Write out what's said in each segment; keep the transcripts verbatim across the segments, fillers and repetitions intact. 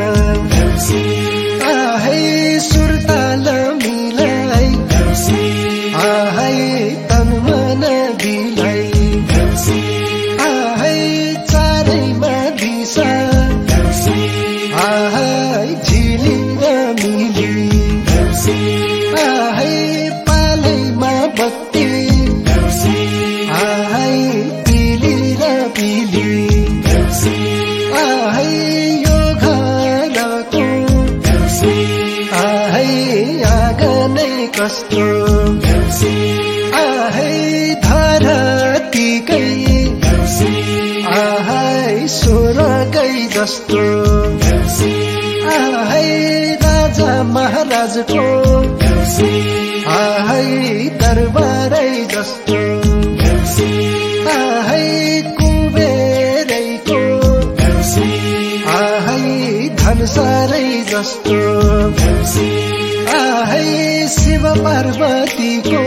आहै सुरताल मिलाई आहै तन मन दिलाई आहै चारैमा दिशा आहै झिलिङ मिली आहै पालैमा बत्ती आहै पिली र पिली आहै यो घरको आहै आँगनै कस्तो आहै धरतीकै आहै स्वर्गै जस्तो आहै राजा महाराजको आहै दरबारै जस्तो आहै कुबेरैको आहै धनसारै जस्तो आहै शिव पार्वतीको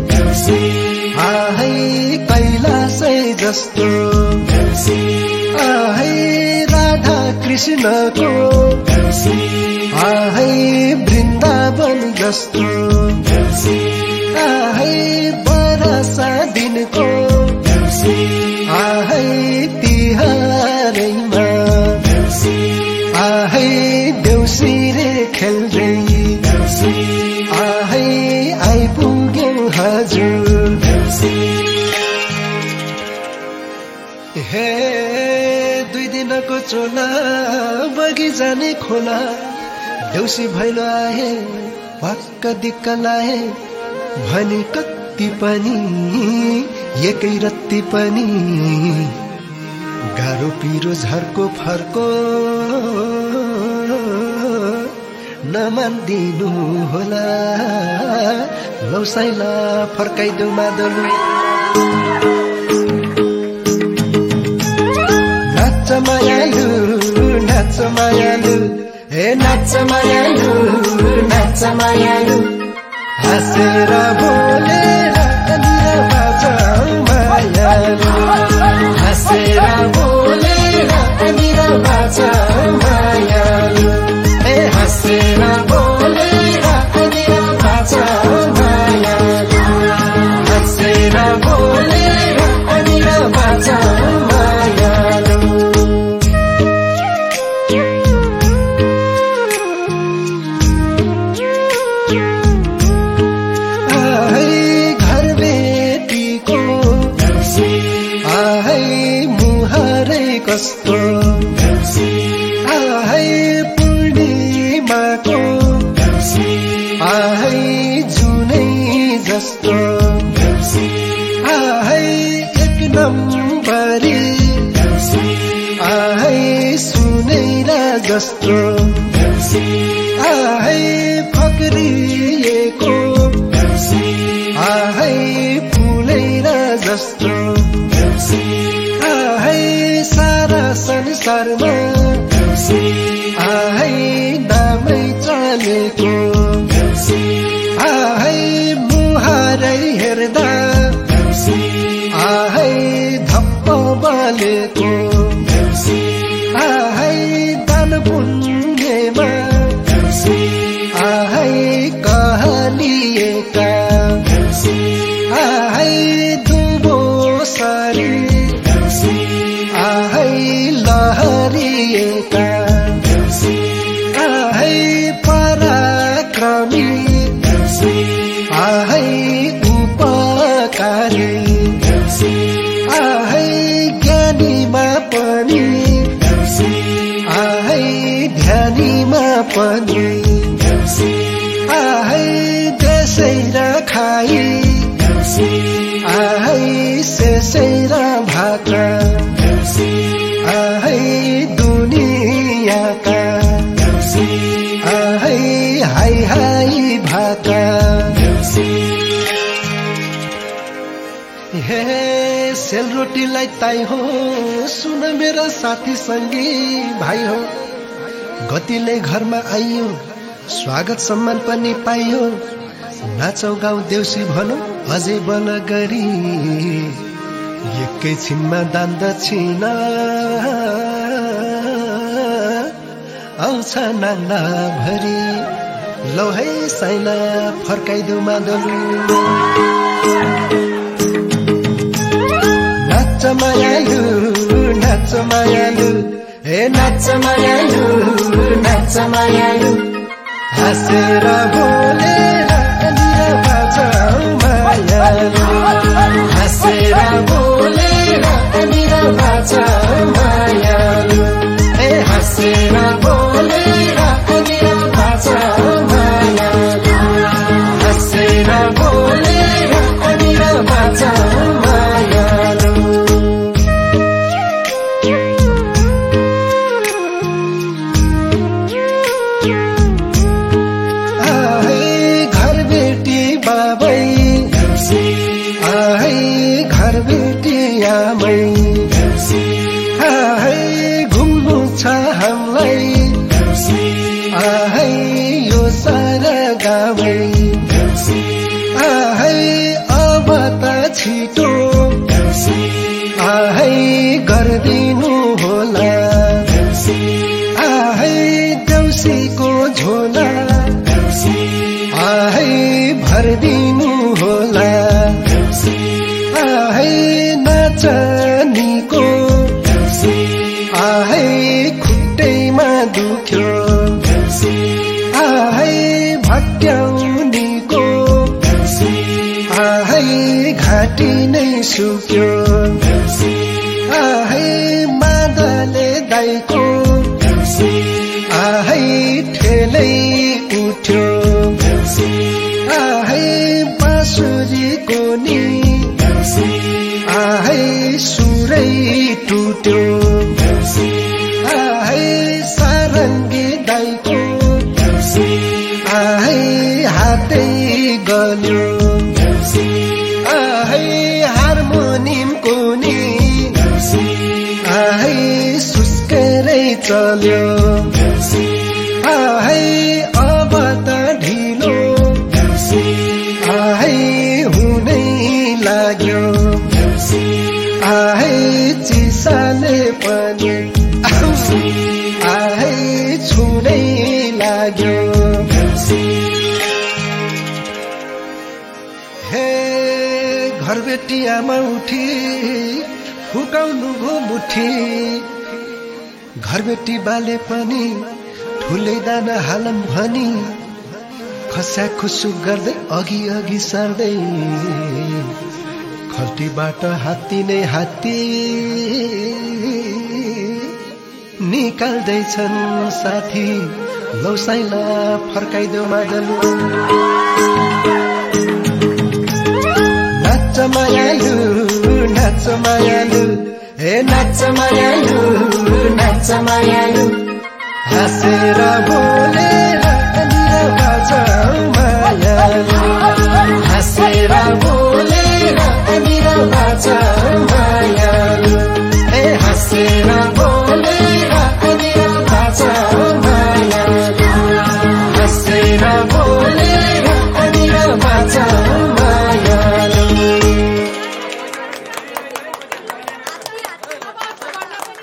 आहै कैलासै जस्तो आहै राधा कृष्णको आहै वृन्दावन जस्तो आहै बरसा दिनको आहै तिहारैमा आहै देउसिरे खेल्दै आहै आइपुग्यौ हजुर हे दुई दिनको चोला बगी जाने खोला देउसी भैलो आए पक्क दिक्क लाए भने कति पनि एकै रत्ती पनि गाह्रो पिरो झर्को फर्को नमान्दिनु होला लौसाइला फर्काइदेऊ मादलु नाच मायालु नाच मायालु हे नाच मायालु नाच मायालु हाँसेर बोलेर कनिर बाजाऊ मायालु हाँसेर बोलेर कनिर बाजाऊ मायालु हे हाँसेर बोलेर कनिर बाजाऊ मायालु हाँसेर बोलेर कनिर बाजाऊ मायालु कस्तो आहै पूर्णिमाको आहै जुनै जस्तो आहै एक नम्बरी आहै सुनैरा जस्तो आहै फक्रिएको आहै फुलैरा जस्तो आहै सारा संसारमा आहै नामै चलेको आहै मुहारै हेर्दा आहै धप्प बलेको आहै दान पुण्यमा आहै कहलिएका आहै दुबो सरी आहै लहरिएका आहै पराक्रमी आहै उपकारी आहै ज्ञानीमा पनि आहै ध्यानीमा पनि आहै देशै र खाई आहै शेषै र भाका आहै दुनियाँका आहै हाई हाई भाका हे सेलरोटीलाई ताई हो सुन मेरा साथी संगी भाइ हो गतिले घरमा आइयो स्वागत सम्मान पनि पाइयो नाचौ गाउँ देउसी भनौ अझै बल गरी एकैछिनमा दान दक्षिणा आउँछ नाङ्ला भरी लौ है साइला फर्काइदेऊ मादलु नाच मायालु नाच मायालु हे नाच मायालु नाच मायालु हाँसेर बोलेर अनिरा बाजाऊ मायालु हाँसेर बोलेर अनिरा बाजाऊ मायालु हे हाँसेर बोलेर अनिरा बाजाऊ मायालु हाँसेर बोलेर अनिरा बाजाऊ मायालु घुम्नु छ हामीलाई आहै यो सारा गावै आहै अब त छिटो आहै गरिदिनु होला आहै देउसीको झोला आहै भरिदिनु होला आहै नाचनीको आहै खुट्टैमा दुख्यो आहै भट्याउनीको आहै घाँटी नै सुक्यो आहै मादले दाइको आहै ठेलै उठ्यो आहै बाँसुरीको नि आहै सुरै टुट्यो आहै सारङ्गी दाइको आहै हातै गल्यो आहै हार्मोनियमको नि आहै सुस्केरै चल्यो आहै अब त ढिलो आहै हुनै लाग्यो आहै चिसाले पनि आहै छुनै लाग्यो हे घरबेटी आमा उठी फुकाउनु भो मुठी घरबेटी बाले पनि ठुलै दाना हालम भनी खस्या खुसु गर्दै अघि अघि सर्दै खल्टीबाट हात्ती नै हात्ती निकाल्दैछन् साथी लौ साइला फर्काइदेऊ मादलु नाच मायालु नाच मायालु हे नाच मायालु नाच मायालु हाँसेर बोले